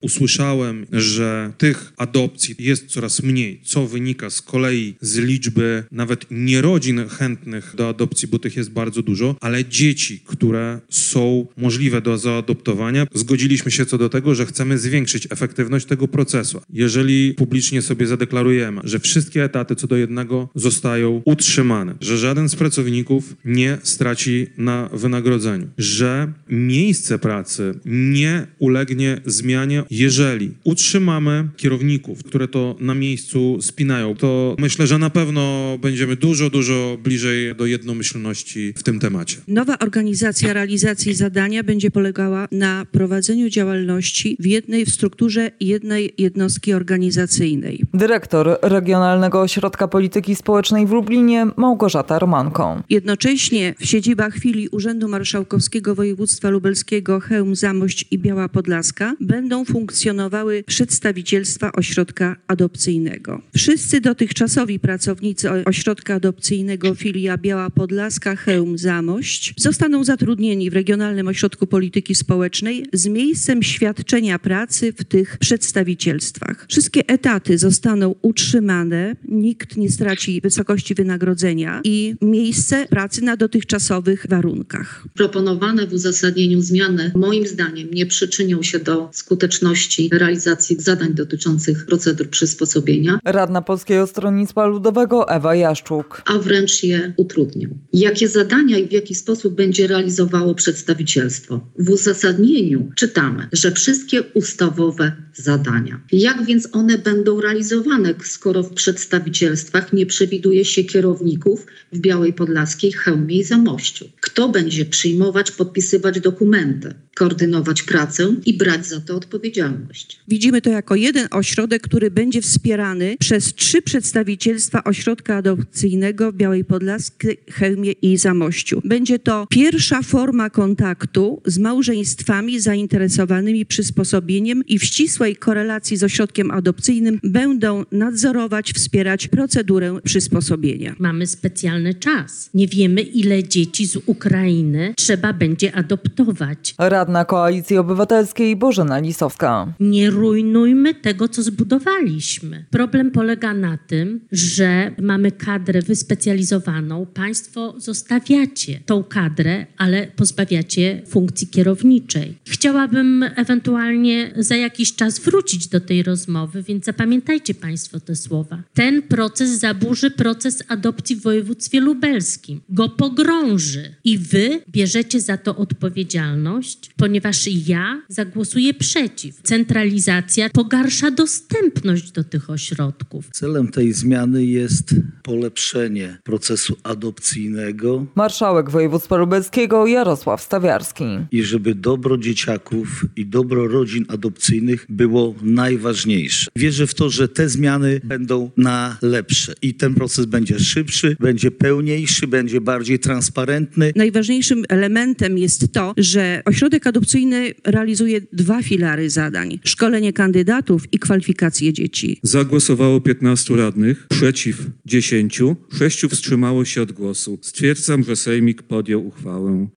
usłyszałem, że tych adopcji jest coraz mniej, co wynika z kolei z liczby nawet nie rodzin chętnych do adopcji, bo tych jest bardzo dużo, ale dzieci, które są możliwe do zaadoptowania, zgodziliśmy się co do tego, że chcemy zwiększyć efektywność tego procesu. Jeżeli publicznie sobie zadeklarujemy, że wszystkie etaty co do jednego zostają utrzymane, że żaden z pracowników nie straci na wynagrodzeniu, że miejsce pracy nie ulegnie zmianie, jeżeli utrzymamy kierowników, które to na miejscu spinają, to myślę, że na pewno będziemy dużo bliżej do jednomyślności w tym temacie. Nowa organizacja realizacji zadania będzie polegała na prowadzeniu działalności w strukturze jednej jednostki organizacyjnej. Dyrektor Regionalnego Ośrodka Polityki Społecznej w Lublinie Małgorzata Romanko. Jednocześnie w siedzibach filii Urzędu Marszałkowskiego Województwa Lubelskiego, Chełm, Zamość i Biała Podlaska będą funkcjonowały przedstawicielstwa ośrodka adopcyjnego. Wszyscy dotychczasowi pracownicy ośrodka adopcyjnego filia Biała Podlaska, Chełm, Zamość zostaną zatrudnieni w Regionalnym Ośrodku Polityki Społecznej z miejscem świadczenia pracy w tych przedstawicielstwach. Wszystkie etaty zostaną utrzymane, nikt nie straci wysokości wynagrodzenia i miejsce pracy na dotychczasowych warunkach. Proponowane w uzasadnieniu zmiany moim zdaniem nie przyczynią się do skuteczności realizacji zadań dotyczących procedur przysposobienia, Radna Polskiego Stronnictwa Ludowego Ewa Jaszczuk. a wręcz je utrudnią. Jakie zadania i w jaki sposób będzie realizowało przedstawicielstwo? W uzasadnieniu czytamy, że wszystkie ustawowe zadania. Jak więc one będą realizowane, skoro w przedstawicielstwach nie przewiduje się kierowników w Białej Podlaskiej, Chełmie i Zamościu? Kto będzie przyjmować, podpisywać dokumenty, koordynować pracę i brać za to odpowiedzialność? Widzimy to jako jeden ośrodek, który będzie wspierany przez 3 przedstawicielstwa ośrodka adopcyjnego w Białej Podlaskiej, Chełmie i Zamościu. Będzie to pierwsza forma kontaktu z małżeństwami zainteresowanymi przysposobieniem i w ścisłej korelacji z ośrodkiem adopcyjnym będą nadzorować, wspierać procedurę przysposobienia. Mamy specjalny czas. Nie wiemy, ile dzieci z Ukrainy trzeba będzie adoptować. Radna Koalicji Obywatelskiej Bożena Lisowska. Nie rujnujmy tego, co zbudowaliśmy. Problem polega na tym, że mamy kadrę wyspecjalizowaną. Państwo zostawiacie tą kadrę, ale pozbawiacie funkcji kierowniczej. Chciałabym ewentualnie za jakiś czas wrócić do tej rozmowy, więc zapamiętajcie Państwo te słowa. Ten proces zaburzy proces adopcji w województwie lubelskim. Go pogrąży. I wy bierzecie za to odpowiedzialność, ponieważ ja zagłosuję przeciw. Centralizacja pogarsza dostępność do tych ośrodków. Celem tej zmiany jest polepszenie procesu adopcyjnego Marszałek Województwa Lubelskiego Jarosław Stawiarski. i żeby dobro dzieciaków i dobro rodzin adopcyjnych było najważniejsze. Wierzę w to, że te zmiany będą na lepsze i ten proces będzie szybszy, będzie pełniejszy, będzie bardziej transparentny. Najważniejszym elementem jest to, że ośrodek adopcyjny realizuje 2 filary zadań. Szkolenie kandydatów i kwalifikacje dzieci. Zagłosowało 15 radnych, przeciw 10, 6 wstrzymało się od głosu. Stwierdzam, że Sejmik podjął uchwałę.